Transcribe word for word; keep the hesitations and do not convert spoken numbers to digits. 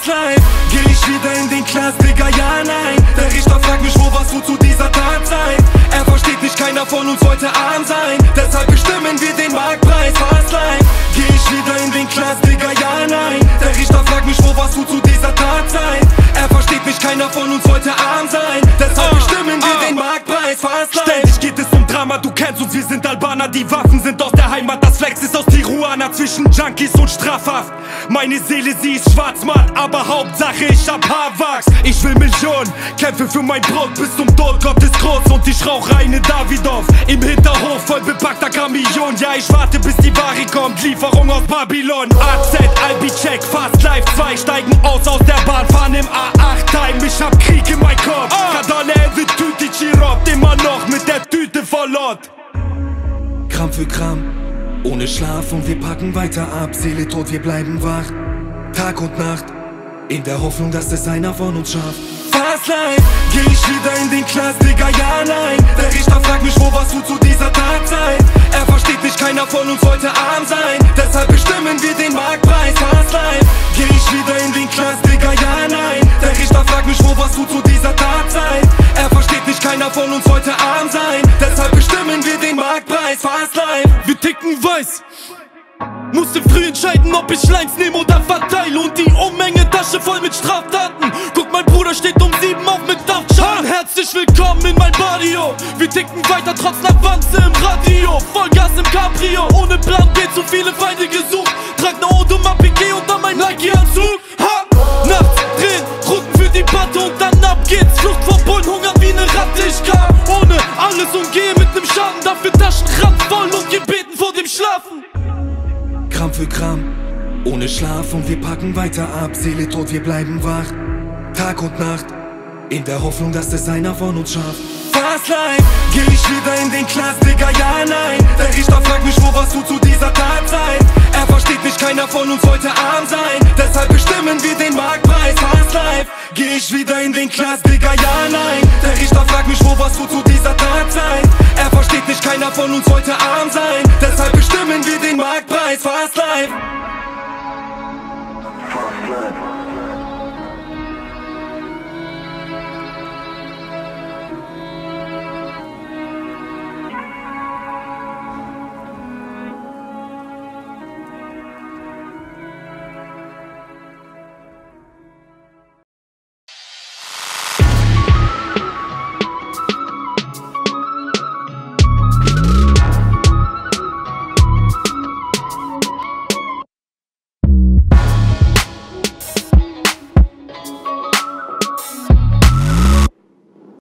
Fast Life. Geh ich wieder in den Class, Digga, ja, nein. Der Richter fragt mich, wo warst du zu dieser Tatzeit? Er versteht nicht, keiner von uns wollte arm sein. Deshalb bestimmen wir den Marktpreis. Fast Life. Geh ich wieder in den Class, Digga, ja, nein. Der Richter fragt mich, wo warst du zu dieser Tatzeit? Er versteht nicht, keiner von uns wollte arm sein. Deshalb uh, bestimmen wir uh. den Marktpreis. Fast Life. Ständig geht es um Drama, du kennst uns, wir sind Albaner. Die Waffen sind aus der Heimat, das Flex ist aus Tijuana. Zwischen Junkies und Strafhaft. Meine Seele, sie ist schwarzmatt, aber Hauptsache ich hab Haarwachs. Ich will Millionen, kämpfe für mein Brot bis zum Tod. Gott ist groß und ich rauche eine Davidoff. Im Hinterhof voll bepackter Kamion. Ja, ich warte bis die Ware kommt, Lieferung aus Babylon. A Z, Albi-Check, Fast Life zwei. Steigen aus aus der Bahn, fahren im A acht Time. Ich hab Krieg in mein Kopf. Kadale wird Tüti Chirop, immer noch mit der Tüte voll Lot. Gramm für Gramm, ohne Schlaf und wir packen weiter ab. Seele tot, wir bleiben wach, Tag und Nacht, in der Hoffnung, dass es einer von uns schafft. Fast Life, geh ich wieder in den Class, Digga, ja, nein. Der Richter fragt mich, wo warst du zu dieser Tatzeit? Er versteht nicht, keiner von uns wollte arm sein. Deshalb bestimmen wir den Marktpreis. Fast Life, geh ich wieder in den Class, Digga, ja, nein. Der Richter fragt mich, wo warst du zu dieser Tatzeit? Er versteht nicht, keiner von uns wollte arm sein. Deshalb bestimmen wir den Marktpreis. Fast Life. Wir ticken weiß. Musste früh entscheiden, ob ich Lines nehme oder verteile. Und die Unmenge Tasche voll mit Straftaten. Guck, mein Bruder steht um sieben auf mit Dachtschaden. Herzlich willkommen in mein Barrio. Wir ticken weiter trotz nach Wanze im Radio. Vollgas im Cabrio, ohne Plan B, zu viele Feinde gesucht. Trag ne Audemars Piqué unter mein Nike-Anzug. Ha! Nachts drehen, Routen für die Patte und dann ab geht's. Flucht vor Bullen, Hunger wie ne Ratte. Ich kam ohne alles und gehe mit nem Schaden. Dafür Taschen randvoll und gebeten vor dem Schlafen. Gramm für Gramm, ohne Schlaf und wir packen weiter ab. Seele tot, wir bleiben wach, Tag und Nacht, in der Hoffnung, dass es einer von uns schafft. Fast Life, geh ich wieder in den Class, Digga, ja, nein. Der Richter fragt mich, wo warst du zu dieser Tatzeit? Er versteht nicht, keiner von uns wollte arm sein. Deshalb bestimmen wir den Marktpreis. Fast Life, geh ich wieder in den Class, Digga, ja, nein. Der Richter fragt mich, wo warst du zu dieser Tatzeit? Er versteht nicht, keiner von uns wollte arm sein.